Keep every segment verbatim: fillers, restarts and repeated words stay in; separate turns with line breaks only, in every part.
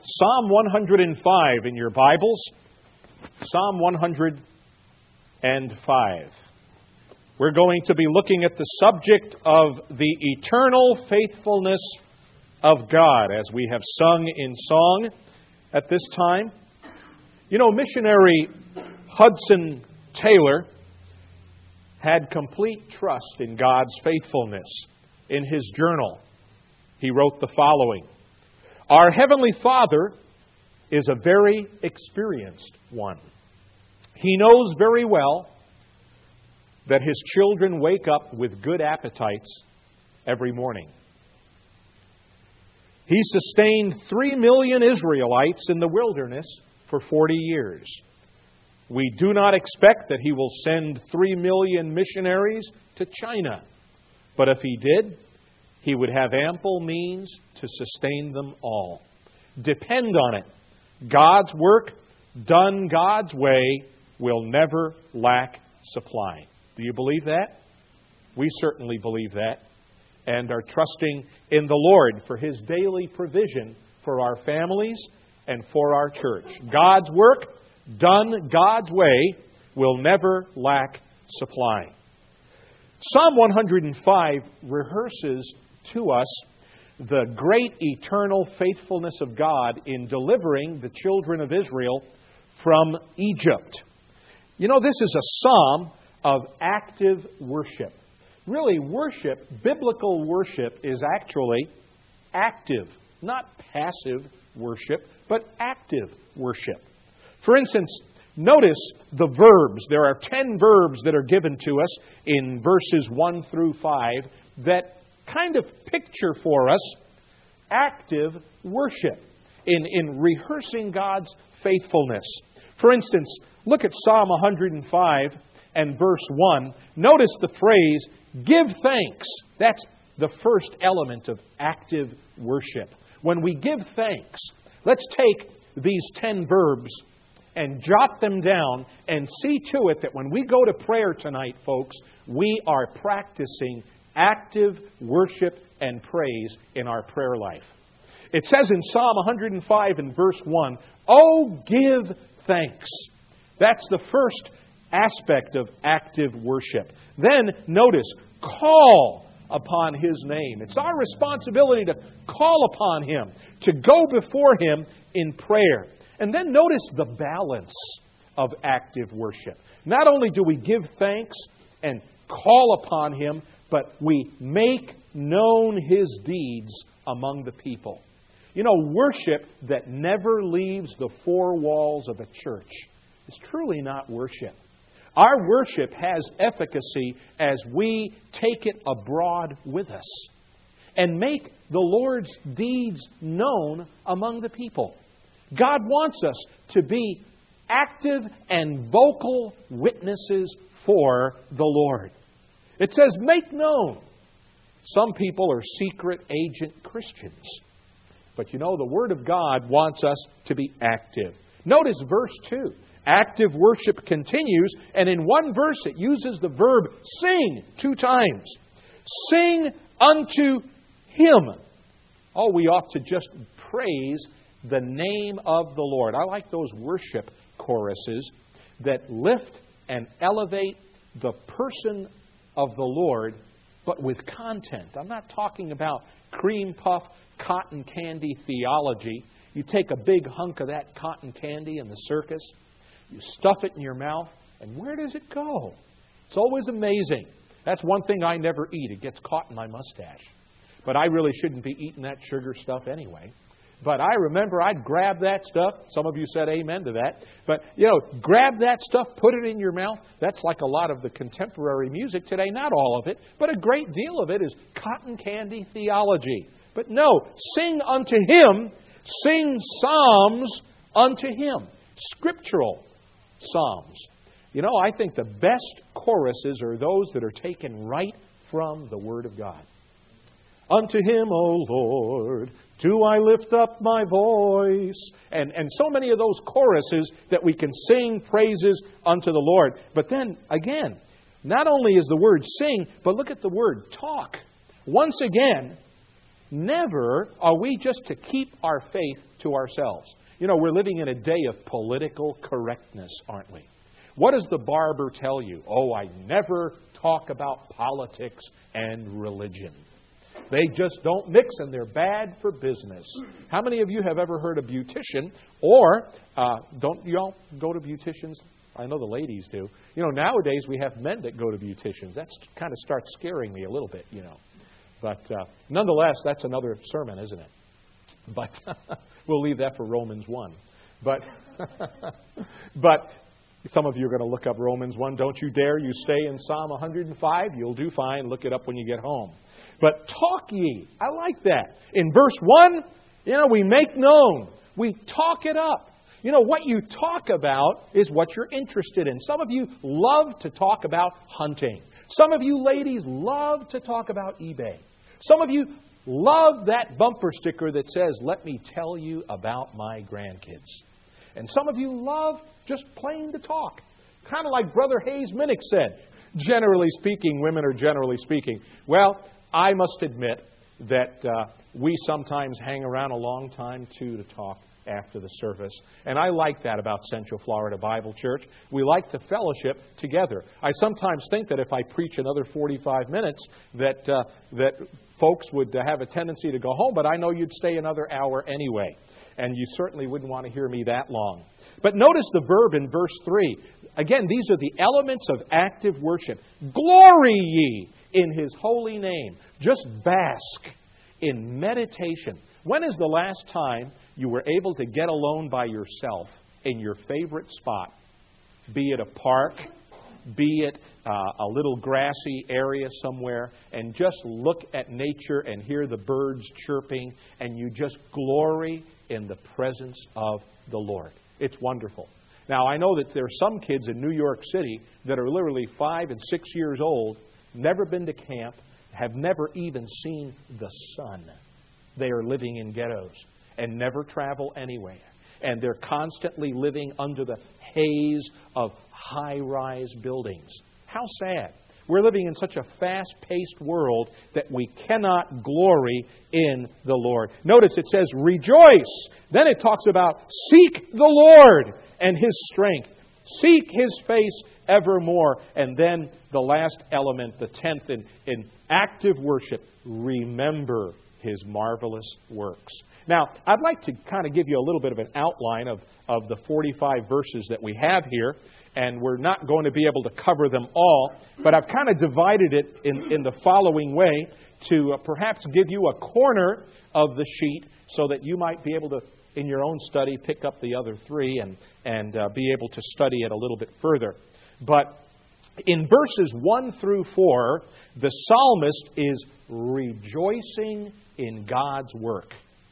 Psalm one hundred five in your Bibles. Psalm one hundred five. We're going to be looking at the subject of the eternal faithfulness of God, as we have sung in song at this time. You know, missionary Hudson Taylor had complete trust in God's faithfulness. In his journal, he wrote the following: "Our Heavenly Father is a very experienced one. He knows very well that His children wake up with good appetites every morning. He sustained three million Israelites in the wilderness for forty years. We do not expect that He will send three million missionaries to China. But if He did, He would have ample means to sustain them all. Depend on it. God's work, done God's way, will never lack supply." Do you believe that? We certainly believe that, and are trusting in the Lord for His daily provision for our families and for our church. God's work, done God's way, will never lack supply. Psalm one hundred five rehearses to us the great eternal faithfulness of God in delivering the children of Israel from Egypt. You know, this is a psalm of active worship. Really, worship, biblical worship, is actually active, not passive worship, but active worship. For instance, notice the verbs. There are ten verbs that are given to us in verses one through five that kind of picture for us active worship in, in rehearsing God's faithfulness. For instance, look at Psalm one hundred five and verse one. Notice the phrase, "give thanks." That's the first element of active worship. When we give thanks, let's take these ten verbs and jot them down and see to it that when we go to prayer tonight, folks, we are practicing active worship and praise in our prayer life. It says in Psalm one hundred five and verse one, "Oh, give thanks." That's the first aspect of active worship. Then notice, call upon His name. It's our responsibility to call upon Him, to go before Him in prayer. And then notice the balance of active worship. Not only do we give thanks and call upon Him, but we make known His deeds among the people. You know, worship that never leaves the four walls of a church is truly not worship. Our worship has efficacy as we take it abroad with us and make the Lord's deeds known among the people. God wants us to be active and vocal witnesses for the Lord. It says, make known. Some people are secret agent Christians. But you know, the Word of God wants us to be active. Notice verse two. Active worship continues, and in one verse it uses the verb sing two times. Sing unto Him. Oh, we ought to just praise the name of the Lord. I like those worship choruses that lift and elevate the person of the Lord, but with content. I'm not talking about cream puff, cotton candy theology. You take a big hunk of that cotton candy in the circus, you stuff it in your mouth, and where does it go? It's always amazing. That's one thing I never eat. It gets caught in my mustache. But I really shouldn't be eating that sugar stuff anyway. But I remember I'd grab that stuff. Some of you said amen to that. But, you know, grab that stuff, put it in your mouth. That's like a lot of the contemporary music today. Not all of it, but a great deal of it is cotton candy theology. But no, sing unto Him. Sing psalms unto Him. Scriptural psalms. You know, I think the best choruses are those that are taken right from the Word of God. Unto Him, O Lord, do I lift up my voice. And, and so many of those choruses that we can sing praises unto the Lord. But then, again, not only is the word sing, but look at the word talk. Once again, never are we just to keep our faith to ourselves. You know, we're living in a day of political correctness, aren't we? What does the barber tell you? Oh, I never talk about politics and religion. They just don't mix, and they're bad for business. How many of you have ever heard a beautician, or uh, don't you all go to beauticians? I know the ladies do. You know, nowadays we have men that go to beauticians. That kind of starts scaring me a little bit, you know. But uh, nonetheless, that's another sermon, isn't it? But we'll leave that for Romans one. But but some of you are going to look up Romans one. Don't you dare. You stay in Psalm one hundred five. You'll do fine. Look it up when you get home. But talk ye. I like that. In verse one, you know, we make known. We talk it up. You know, what you talk about is what you're interested in. Some of you love to talk about hunting. Some of you ladies love to talk about eBay. Some of you love that bumper sticker that says, let me tell you about my grandkids. And some of you love just plain to talk. Kind of like Brother Hayes Minnick said. Generally speaking, women are generally speaking. Well, I must admit that uh, we sometimes hang around a long time, too, to talk after the service. And I like that about Central Florida Bible Church. We like to fellowship together. I sometimes think that if I preach another forty-five minutes, that uh, that folks would uh, have a tendency to go home, but I know you'd stay another hour anyway. And you certainly wouldn't want to hear me that long. But notice the verb in verse three. Again, these are the elements of active worship. Glory ye in His holy name. Just bask in meditation. When is the last time you were able to get alone by yourself in your favorite spot? Be it a park, be it uh, a little grassy area somewhere, and just look at nature and hear the birds chirping, and you just glory in the presence of the Lord. It's wonderful. Now, I know that there are some kids in New York City that are literally five and six years old, never been to camp, have never even seen the sun. They are living in ghettos and never travel anywhere. And they're constantly living under the haze of high-rise buildings. How sad. We're living in such a fast-paced world that we cannot glory in the Lord. Notice it says, rejoice. Then it talks about seek the Lord and His strength. Seek His face evermore. And then the last element, the tenth in, in active worship, remember His marvelous works. Now, I'd like to kind of give you a little bit of an outline of, of the forty-five verses that we have here. And we're not going to be able to cover them all. But I've kind of divided it in, in the following way to uh, perhaps give you a corner of the sheet so that you might be able to, in your own study, pick up the other three and, and uh, be able to study it a little bit further. But in verses one through four, the psalmist is rejoicing in God's work.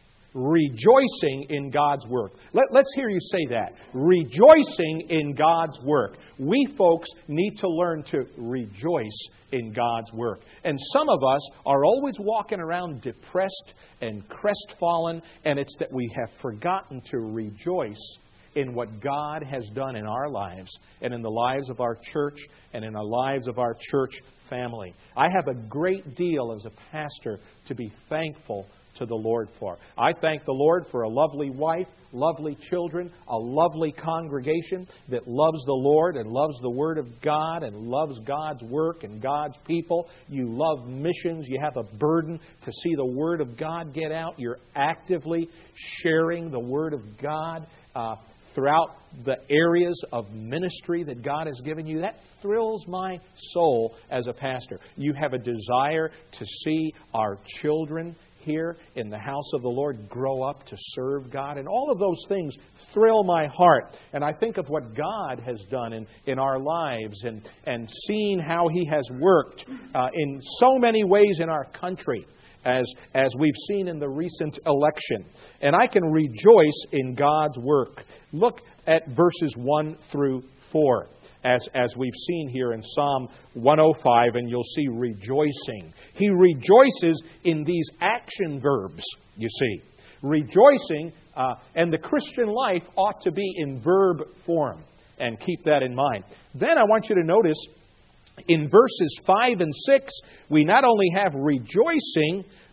Rejoicing in God's work. Let, let's hear you say that. Rejoicing in God's work. We folks need to learn to rejoice in God's work. And some of us are always walking around depressed and crestfallen, and it's that we have forgotten to rejoice in what God has done in our lives and in the lives of our church and in the lives of our church family. I have a great deal as a pastor to be thankful to the Lord for. I thank the Lord for a lovely wife, lovely children, a lovely congregation that loves the Lord and loves the Word of God and loves God's work and God's people. You love missions. You have a burden to see the Word of God get out. You're actively sharing the Word of God uh, throughout the areas of ministry that God has given you. That thrills my soul as a pastor. You have a desire to see our children here in the house of the Lord grow up to serve God. And all of those things thrill my heart. And I think of what God has done in, in our lives and, and seeing how He has worked uh, in so many ways in our country, as, as we've seen in the recent election. And I can rejoice in God's work. Look at verses one through four. As, as we've seen here in Psalm one oh five, and you'll see rejoicing. He rejoices in these action verbs, you see. Rejoicing, uh, and the Christian life ought to be in verb form. And keep that in mind. Then I want you to notice in verses five and six, we not only have rejoicing,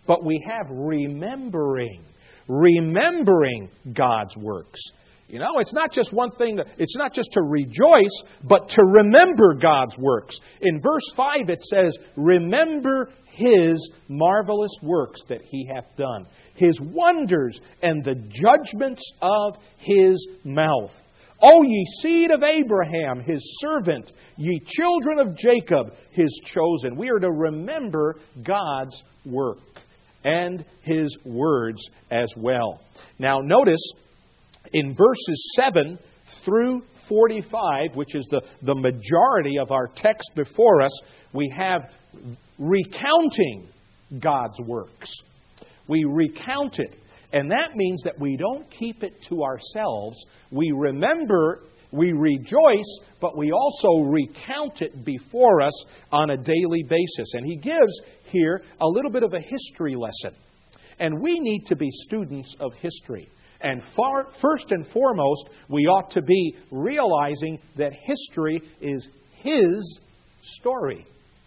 but we have remembering. Remembering God's works. You know, it's not just one thing, that, it's not just to rejoice, but to remember God's works. In verse five it says, remember His marvelous works that He hath done, His wonders and the judgments of His mouth. O ye seed of Abraham, His servant, ye children of Jacob, His chosen. We are to remember God's work and His words as well. Now notice, in verses seven through forty-five, which is the, the majority of our text before us, we have recounting God's works. We recount it. And that means that we don't keep it to ourselves. We remember, we rejoice, but we also recount it before us on a daily basis. And he gives here a little bit of a history lesson. And we need to be students of history. And far, first and foremost, we ought to be realizing that history is His story.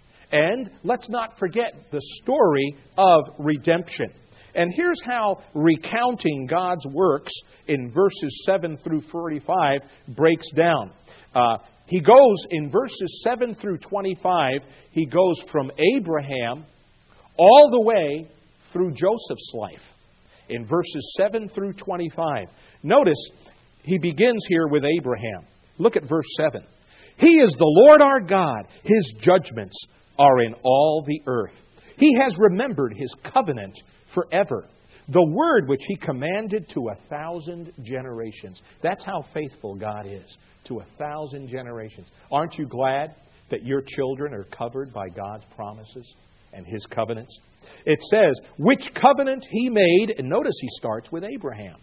And let's not forget the story of redemption. And here's how recounting God's works in verses seven through forty-five breaks down. Uh, he goes, in verses seven through twenty-five, he goes from Abraham all the way through Joseph's life. In verses seven through twenty-five. Notice, he begins here with Abraham. Look at verse seven. He is the Lord our God. His judgments are in all the earth. He has remembered His covenant forever. The word which He commanded to a thousand generations. That's how faithful God is. To a thousand generations. Aren't you glad that your children are covered by God's promises and His covenants? It says, which covenant He made, and notice he starts with Abraham.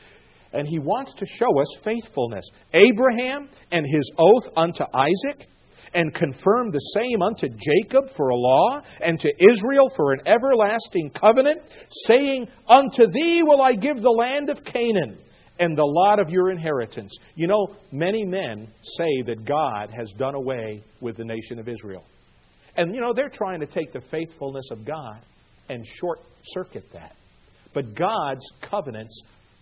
And he wants to show us faithfulness. Abraham and his oath unto Isaac, and confirmed the same unto Jacob for a law, and to Israel for an everlasting covenant, saying, unto thee will I give the land of Canaan, and the lot of your inheritance. You know, many men say that God has done away with the nation of Israel. And, you know, they're trying to take the faithfulness of God and short-circuit that. But God's covenants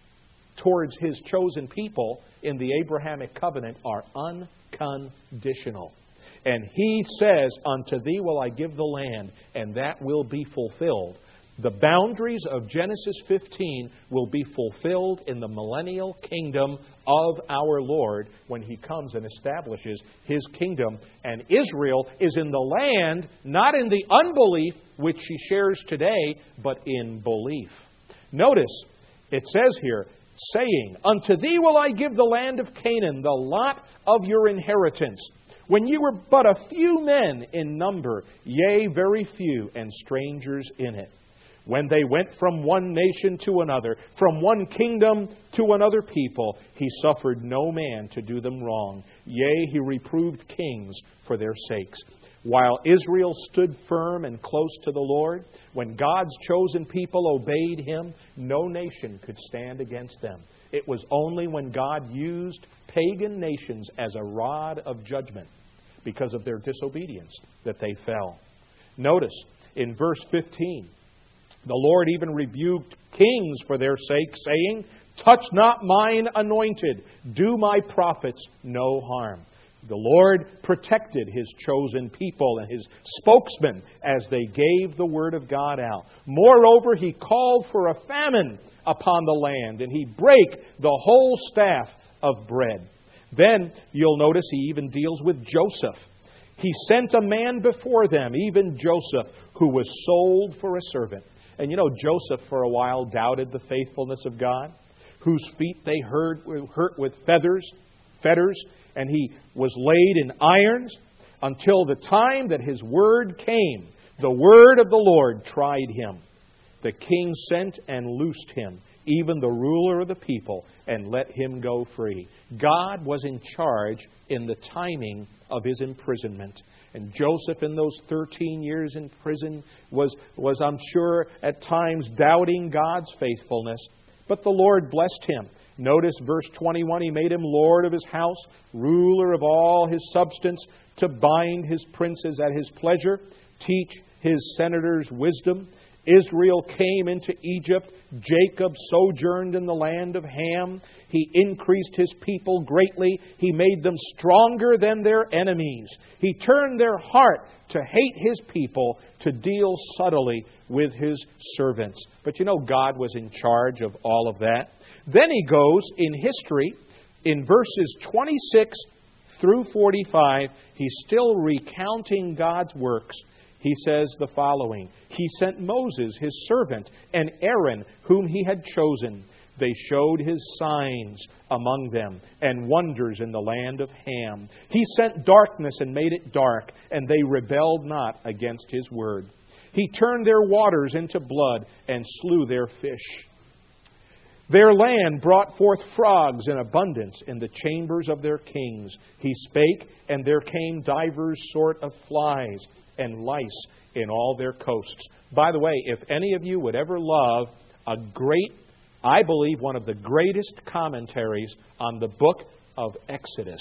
towards His chosen people in the Abrahamic covenant are unconditional. And He says, unto thee will I give the land, and that will be fulfilled. The boundaries of Genesis fifteen will be fulfilled in the millennial kingdom of our Lord when He comes and establishes His kingdom. And Israel is in the land, not in the unbelief which she shares today, but in belief. Notice, it says here, saying, unto thee will I give the land of Canaan, the lot of your inheritance. When you were but a few men in number, yea, very few, and strangers in it. When they went from one nation to another, from one kingdom to another people, He suffered no man to do them wrong. Yea, He reproved kings for their sakes. While Israel stood firm and close to the Lord, when God's chosen people obeyed Him, no nation could stand against them. It was only when God used pagan nations as a rod of judgment because of their disobedience that they fell. Notice in verse fifteen, the Lord even rebuked kings for their sake, saying, touch not mine anointed, do my prophets no harm. The Lord protected His chosen people and His spokesmen as they gave the word of God out. Moreover, He called for a famine upon the land, and He brake the whole staff of bread. Then you'll notice He even deals with Joseph. He sent a man before them, even Joseph, who was sold for a servant. And you know, Joseph for a while doubted the faithfulness of God, whose feet they hurt with feathers, fetters, and he was laid in irons until the time that his word came. The word of the Lord tried him. The king sent and loosed him, even the ruler of the people, and let him go free. God was in charge in the timing of his imprisonment. And Joseph, in those thirteen years in prison, was, was, I'm sure, at times doubting God's faithfulness. But the Lord blessed him. Notice verse twenty-one, He made him Lord of his house, ruler of all his substance, to bind his princes at his pleasure, teach his senators wisdom, Israel came into Egypt. Jacob sojourned in the land of Ham. He increased his people greatly. He made them stronger than their enemies. He turned their heart to hate his people, to deal subtly with his servants. But you know, God was in charge of all of that. Then he goes in history, in verses twenty-six through forty-five, he's still recounting God's works. He says the following: He sent Moses, his servant, and Aaron, whom he had chosen. They showed his signs among them and wonders in the land of Ham. He sent darkness and made it dark, and they rebelled not against his word. He turned their waters into blood and slew their fish. Their land brought forth frogs in abundance in the chambers of their kings. He spake, and there came divers sort of flies and lice in all their coasts. By the way, if any of you would ever love a great, I believe one of the greatest commentaries on the book of Exodus,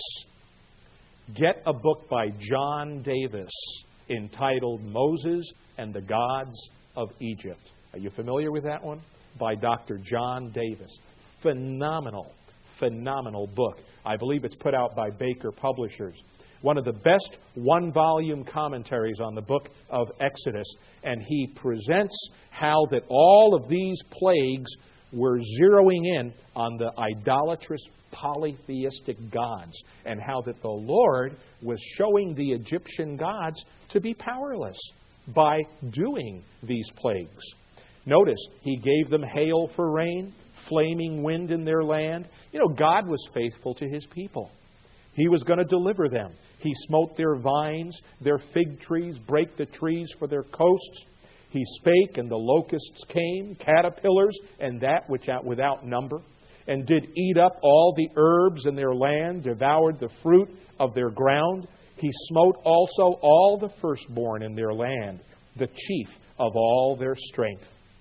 get a book by John Davis entitled Moses and the Gods of Egypt. Are you familiar with that one? By Doctor John Davis. Phenomenal, phenomenal book. I believe it's put out by Baker Publishers. One of the best one-volume commentaries on the book of Exodus. And he presents how that all of these plagues were zeroing in on the idolatrous polytheistic gods, and how that the Lord was showing the Egyptian gods to be powerless by doing these plagues. Notice, he gave them hail for rain, flaming wind in their land. You know, God was faithful to his people. He was going to deliver them. He smote their vines, their fig trees, brake the trees for their coasts. He spake, and the locusts came, caterpillars, and that which out without number, and did eat up all the herbs in their land, devoured the fruit of their ground. He smote also all the firstborn in their land, the chief of all their strength.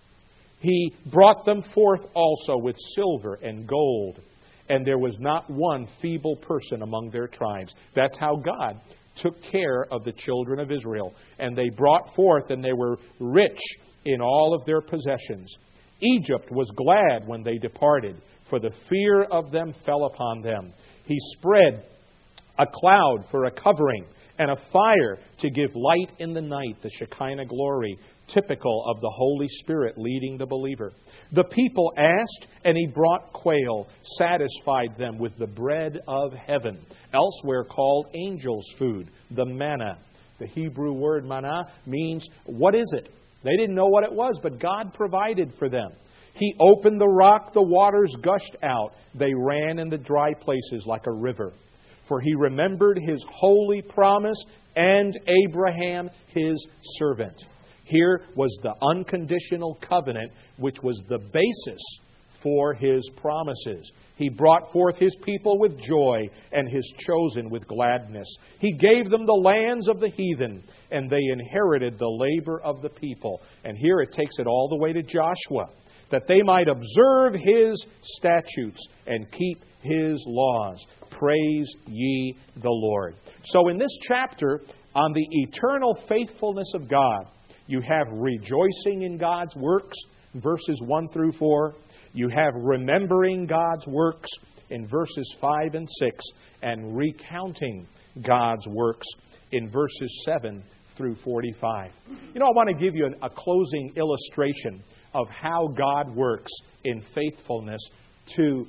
He brought them forth also with silver and gold, and there was not one feeble person among their tribes. That's how God took care of the children of Israel. And they brought forth, and they were rich in all of their possessions. Egypt was glad when they departed, for the fear of them fell upon them. He spread a cloud for a covering, and a fire to give light in the night, the Shekinah glory, typical of the Holy Spirit leading the believer. The people asked, and he brought quail, satisfied them with the bread of heaven, elsewhere called angel's food, the manna. The Hebrew word manna means, what is it? They didn't know what it was, but God provided for them. He opened the rock, the waters gushed out. They ran in the dry places like a river. For he remembered his holy promise and Abraham his servant. Here was the unconditional covenant, which was the basis for his promises. He brought forth his people with joy, and his chosen with gladness. He gave them the lands of the heathen, and they inherited the labor of the people. And here it takes it all the way to Joshua, that they might observe his statutes and keep his laws. Praise ye the Lord. So in this chapter, on the eternal faithfulness of God, you have rejoicing in God's works, verses one through four. You have remembering God's works in verses five and six, and recounting God's works in verses seven through forty-five. You know, I want to give you a closing illustration of how God works in faithfulness to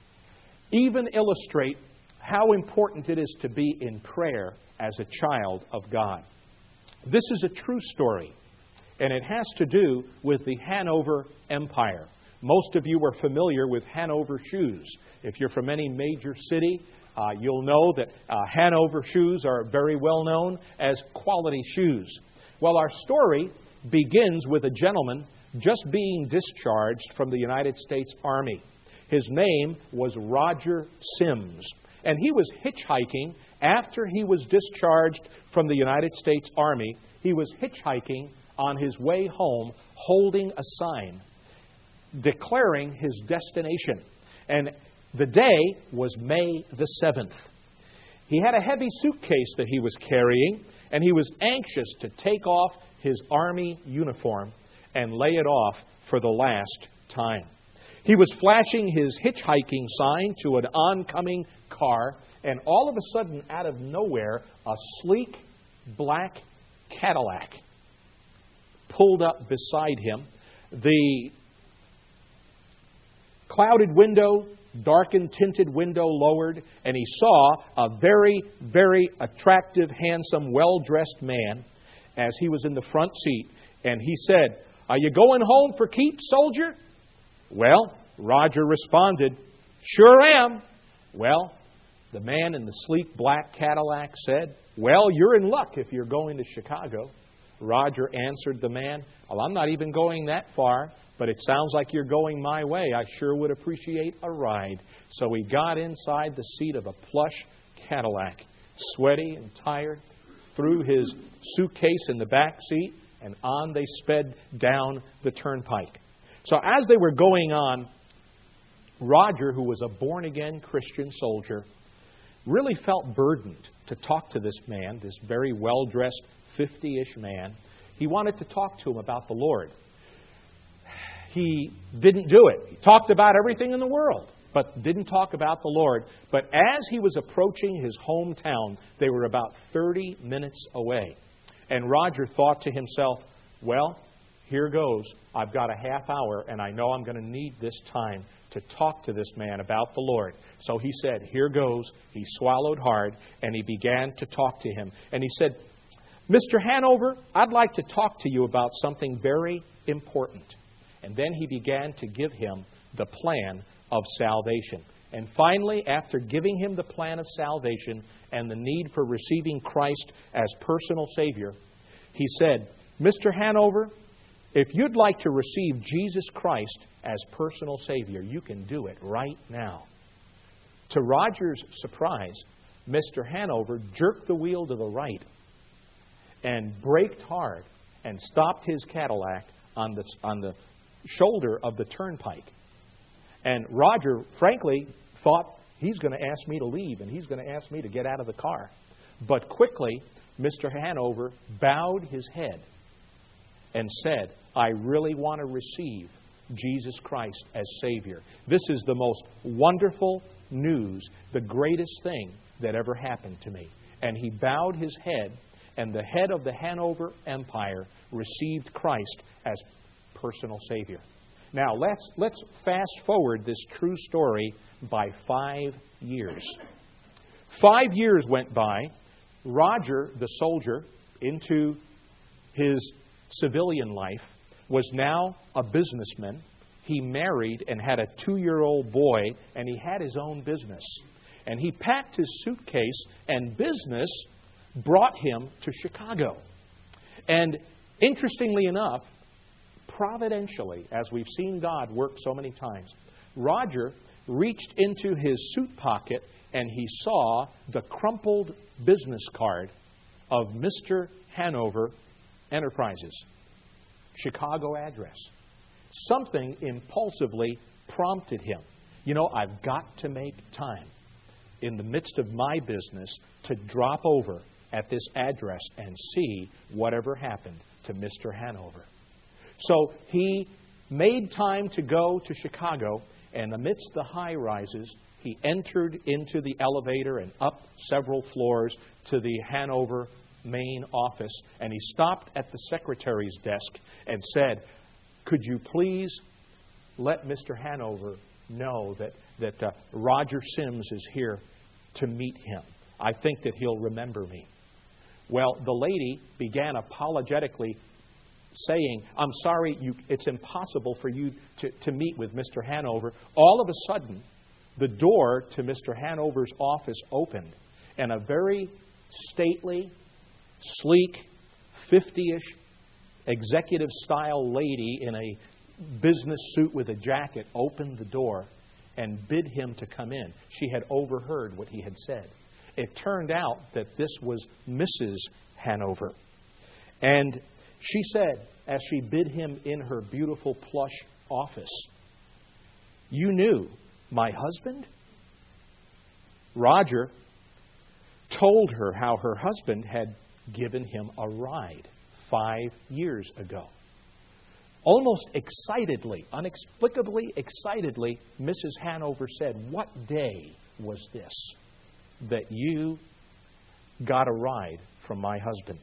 even illustrate how important it is to be in prayer as a child of God. This is a true story, and it has to do with the Hanover Empire. Most of you are familiar with Hanover shoes. If you're from any major city, uh, you'll know that uh, Hanover shoes are very well known as quality shoes. Well, our story begins with a gentleman just being discharged from the United States Army. His name was Roger Sims, and he was hitchhiking after he was discharged from the United States Army. He was hitchhiking on his way home, holding a sign declaring his destination. And the day was May the seventh. He had a heavy suitcase that he was carrying, and he was anxious to take off his Army uniform and lay it off for the last time. He was flashing his hitchhiking sign to an oncoming car, and all of a sudden, out of nowhere, a sleek black Cadillac pulled up beside him. The clouded window, darkened, tinted window lowered, and he saw a very, very attractive, handsome, well-dressed man as he was in the front seat. And he said, "Are you going home for keeps, soldier?" Well, Roger responded, "Sure am." Well, the man in the sleek black Cadillac said, "Well, you're in luck if you're going to Chicago." Roger answered the man, "Well, I'm not even going that far, but it sounds like you're going my way. I sure would appreciate a ride." So he got inside the seat of a plush Cadillac, sweaty and tired, threw his suitcase in the back seat, and on they sped down the turnpike. So as they were going on, Roger, who was a born-again Christian soldier, really felt burdened to talk to this man, this very well-dressed fifty-ish man. He wanted to talk to him about the Lord. He didn't do it. He talked about everything in the world, but didn't talk about the Lord. But as he was approaching his hometown, they were about thirty minutes away. And Roger thought to himself, well, here goes. I've got a half hour, and I know I'm going to need this time to talk to this man about the Lord. So he said, here goes. He swallowed hard, and he began to talk to him. And he said, "Mister Hanover, I'd like to talk to you about something very important." And then he began to give him the plan of salvation. And finally, after giving him the plan of salvation and the need for receiving Christ as personal Savior, he said, "Mister Hanover, if you'd like to receive Jesus Christ as personal Savior, you can do it right now." To Roger's surprise, Mister Hanover jerked the wheel to the right and braked hard and stopped his Cadillac on the, on the shoulder of the turnpike. And Roger, frankly, thought he's going to ask me to leave and he's going to ask me to get out of the car. But quickly, Mister Hanover bowed his head and said, "I really want to receive Jesus Christ as Savior. This is the most wonderful news, the greatest thing that ever happened to me." And he bowed his head, and the head of the Hanover Empire received Christ as personal Savior. Now, let's, let's fast forward this true story by five years. Five years went by. Roger, the soldier, into his civilian life, was now a businessman. He married and had a two-year-old boy, and he had his own business. And he packed his suitcase, and business brought him to Chicago. And interestingly enough, providentially, as we've seen God work so many times, Roger reached into his suit pocket and he saw the crumpled business card of Mister Hanover Enterprises, Chicago address. Something impulsively prompted him. You know, I've got to make time in the midst of my business to drop over at this address and see whatever happened to Mister Hanover. So he made time to go to Chicago, and amidst the high rises, he entered into the elevator and up several floors to the Hanover main office, and he stopped at the secretary's desk and said, "Could you please let Mister Hanover know that, that uh, Roger Sims is here to meet him? I think that he'll remember me." Well, the lady began apologetically saying, "I'm sorry, you, it's impossible for you to, to meet with Mister Hanover." All of a sudden, the door to Mister Hanover's office opened, and a very stately, sleek, fifty-ish, executive-style lady in a business suit with a jacket opened the door and bid him to come in. She had overheard what he had said. It turned out that this was Missus Hanover. And she said, as she bid him in her beautiful plush office, "You knew my husband?" Roger told her how her husband had given him a ride five years ago. Almost excitedly, inexplicably excitedly, Missus Hanover said, "What day was this that you got a ride from my husband?"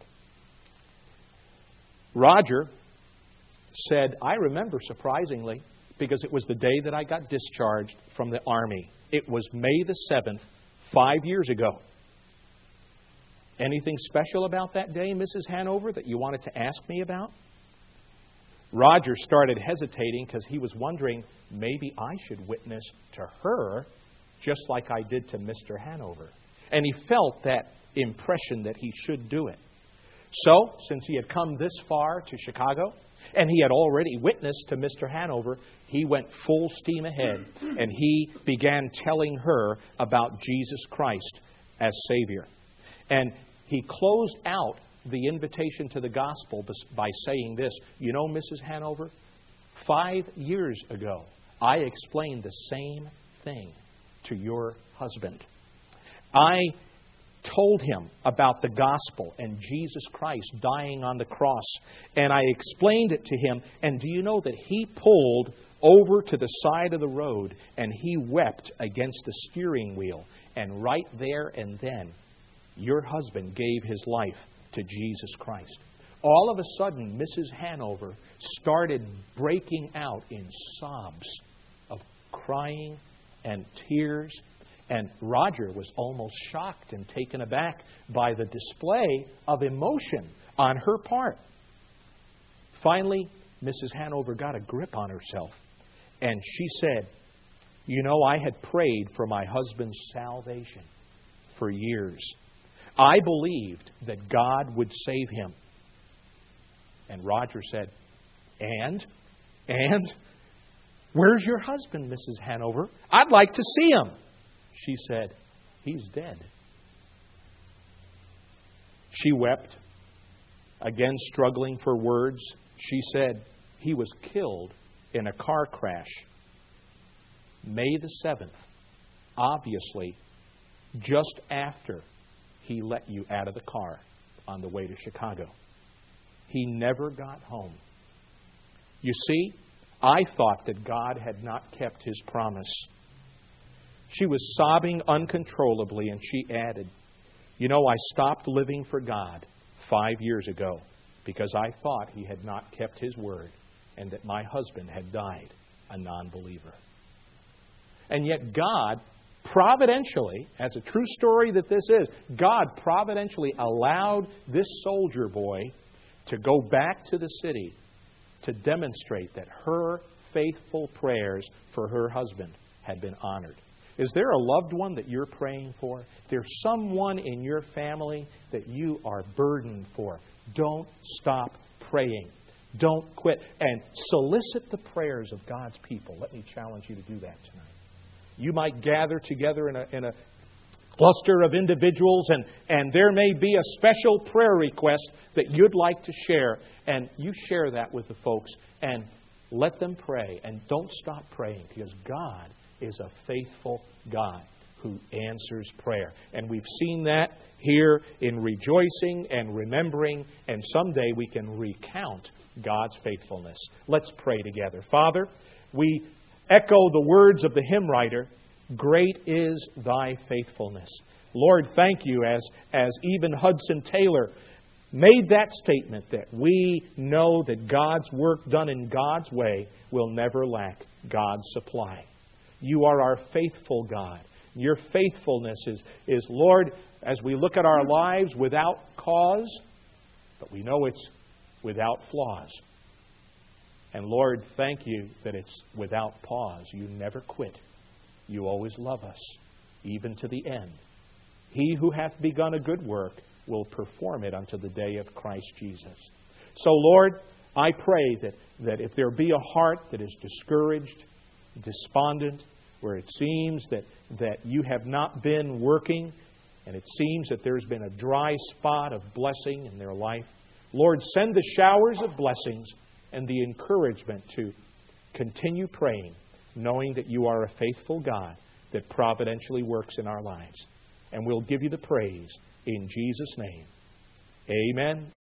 Roger said, "I remember, surprisingly, because it was the day that I got discharged from the Army. It was May the seventh, five years ago." Anything special about that day, Missus Hanover, that you wanted to ask me about? Roger started hesitating because he was wondering, maybe I should witness to her just like I did to Mister Hanover. And he felt that impression that he should do it. So, since he had come this far to Chicago, and he had already witnessed to Mister Hanover, he went full steam ahead, and he began telling her about Jesus Christ as Savior. And he closed out the invitation to the gospel by saying this, "You know, Missus Hanover, five years ago, I explained the same thing to your husband. I told him about the gospel and Jesus Christ dying on the cross, and I explained it to him, and do you know that he pulled over to the side of the road and he wept against the steering wheel, and right there and then, your husband gave his life to Jesus Christ." All of a sudden, Missus Hanover started breaking out in sobs of crying and tears. And Roger was almost shocked and taken aback by the display of emotion on her part. Finally, Missus Hanover got a grip on herself. And she said, "You know, I had prayed for my husband's salvation for years. I believed that God would save him." And Roger said, And? And? "Where's your husband, Missus Hanover? I'd like to see him." She said, "He's dead." She wept, again struggling for words. She said, "He was killed in a car crash May the seventh, obviously just after he let you out of the car on the way to Chicago. He never got home." You see, I thought that God had not kept His promise. She was sobbing uncontrollably, and she added, "You know, I stopped living for God five years ago because I thought He had not kept His word and that my husband had died a non-believer." And yet God providentially, as a true story that this is, God providentially allowed this soldier boy to go back to the city to demonstrate that her faithful prayers for her husband had been honored. Is there a loved one that you're praying for? There's someone in your family that you are burdened for. Don't stop praying. Don't quit. And solicit the prayers of God's people. Let me challenge you to do that tonight. You might gather together in a, in a cluster of individuals, and, and there may be a special prayer request that you'd like to share. And you share that with the folks and let them pray. And don't stop praying, because God is a faithful God who answers prayer. And we've seen that here in rejoicing and remembering, and someday we can recount God's faithfulness. Let's pray together. Father, we echo the words of the hymn writer, "Great is Thy faithfulness." Lord, thank you as, as even Hudson Taylor made that statement, that we know that God's work done in God's way will never lack God's supply. You are our faithful God. Your faithfulness is, is, Lord, as we look at our lives, without cause, but we know it's without flaws. And Lord, thank you that it's without pause. You never quit. You always love us, even to the end. He who hath begun a good work will perform it unto the day of Christ Jesus. So, Lord, I pray that, that if there be a heart that is discouraged, despondent, where it seems that, that you have not been working, and it seems that there's been a dry spot of blessing in their life, Lord, send the showers of blessings and the encouragement to continue praying, knowing that you are a faithful God that providentially works in our lives. And we'll give you the praise in Jesus' name. Amen.